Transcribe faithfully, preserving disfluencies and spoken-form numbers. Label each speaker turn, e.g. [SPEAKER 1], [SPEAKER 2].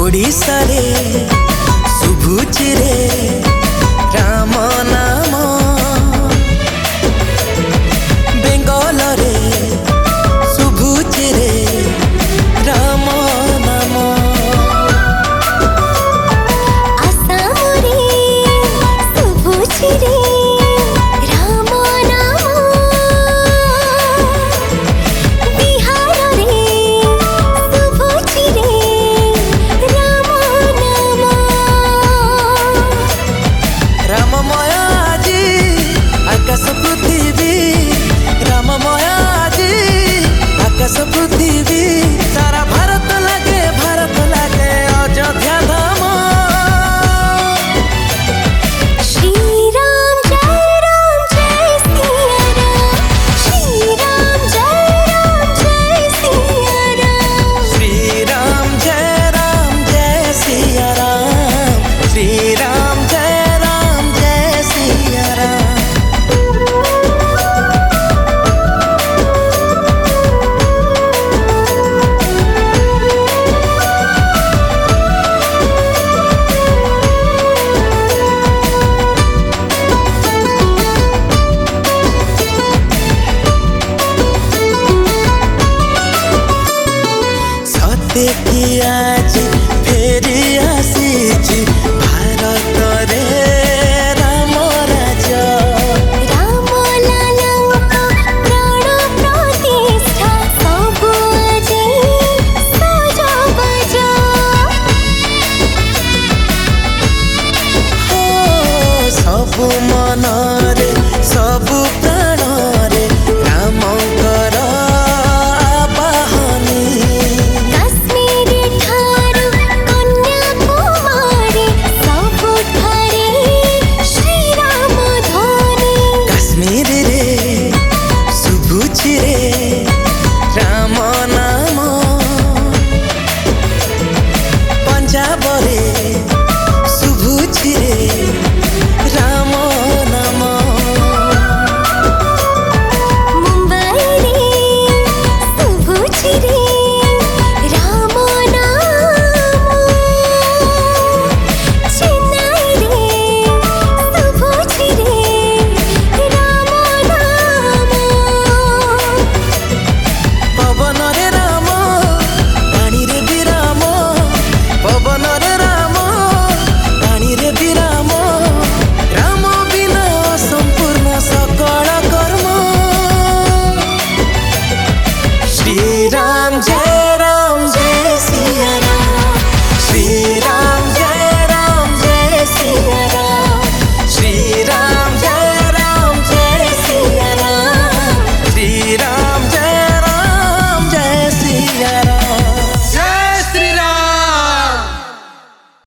[SPEAKER 1] ओडिशा रे शुभुची रे राम नाम, बेंगल रे शुभुची रे राम नाम,
[SPEAKER 2] आसाम रे शुभुची रे राम नाम, बिहार रे शुभुची रे राम नाम।
[SPEAKER 1] राममय आजी आकाश पृथ्वी, राममय आजी आकाश पृथ्वी, सारा भारत लागे भारत लागे अयोध्या धाम।
[SPEAKER 2] श्री राम जय राम जय सिया राम, श्री राम जय राम जय सिया राम।
[SPEAKER 1] श्री राम जय राम जय सिया राम, श्री राम जय राम जय सिया राम। सत्य की आज